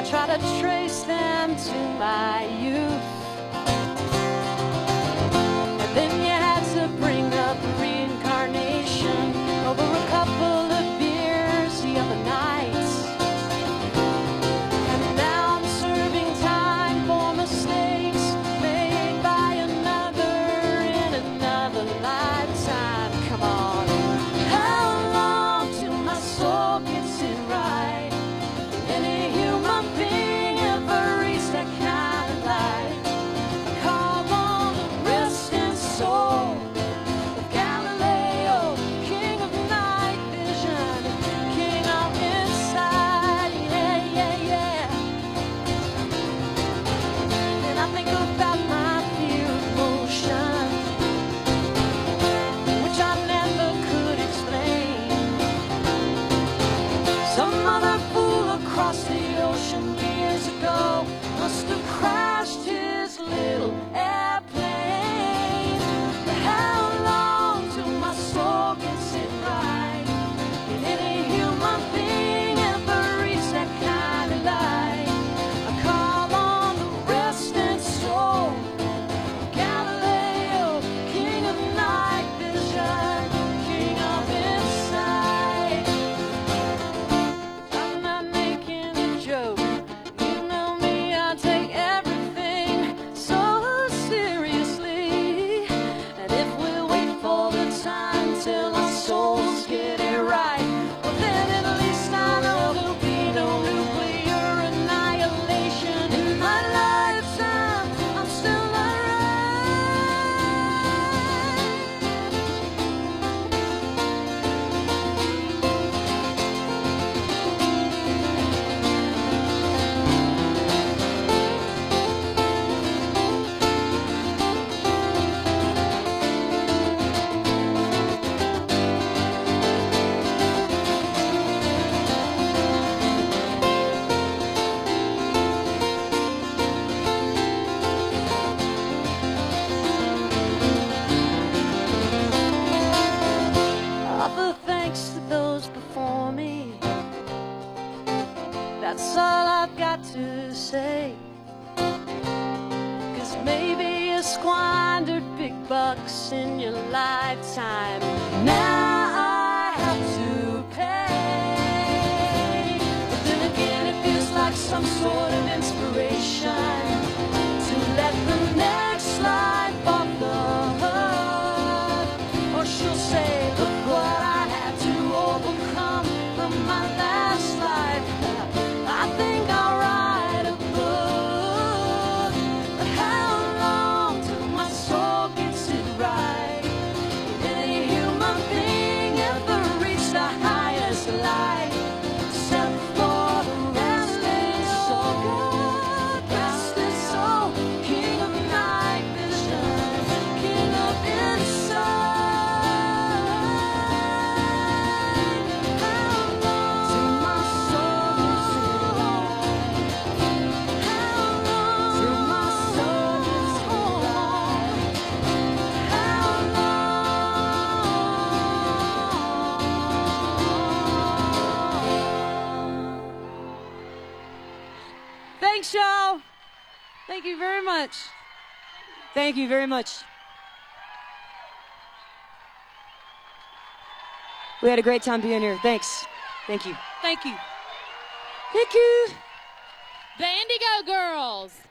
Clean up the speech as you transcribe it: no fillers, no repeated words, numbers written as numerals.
try to trace them to my youth. And then you had to bring up reincarnation over a couple of beers the other night. And now I'm serving time for mistakes made by another in another lifetime. Come on. How long till my soul gets it right? Any human being ever reach that kind of light? I call on the resting soul of Galileo, king of night vision, king of insight. Yeah, yeah, yeah. And I think about my fear of motion, which I never could explain. Some other fool across the ocean years ago must have crashed his little airplane. But how long till my soul gets it right? Can any human being ever reach that kind of light? I call on the resting soul of Galileo, king of night vision, king of insight. I'm not making a joke. You know me, I take everything so seriously. And if we wait for the time till our souls get it right, well then at least I know there'll be no nuclear annihilation in my lifetime. I'm still offer thanks to those before me. That's all I've got to say. 'Cause maybe you squandered big bucks in your lifetime. Now I have to pay. But then again, it feels like some sort of inspiration to let the next life off the hook. Or she'll say, look what I had to overcome from my last life. I think I'll write a book. But how long till my soul gets it right? Can any human being ever reach the highest light? Except for the resting soul, king of night vision, king of insight. How long till my soul gets it right? How long till my soul gets it right? How long? Thanks, y'all. Thank you very much. Thank you very much. We had a great time being here. Thanks. Thank you. Thank you. Thank you. The Indigo Girls.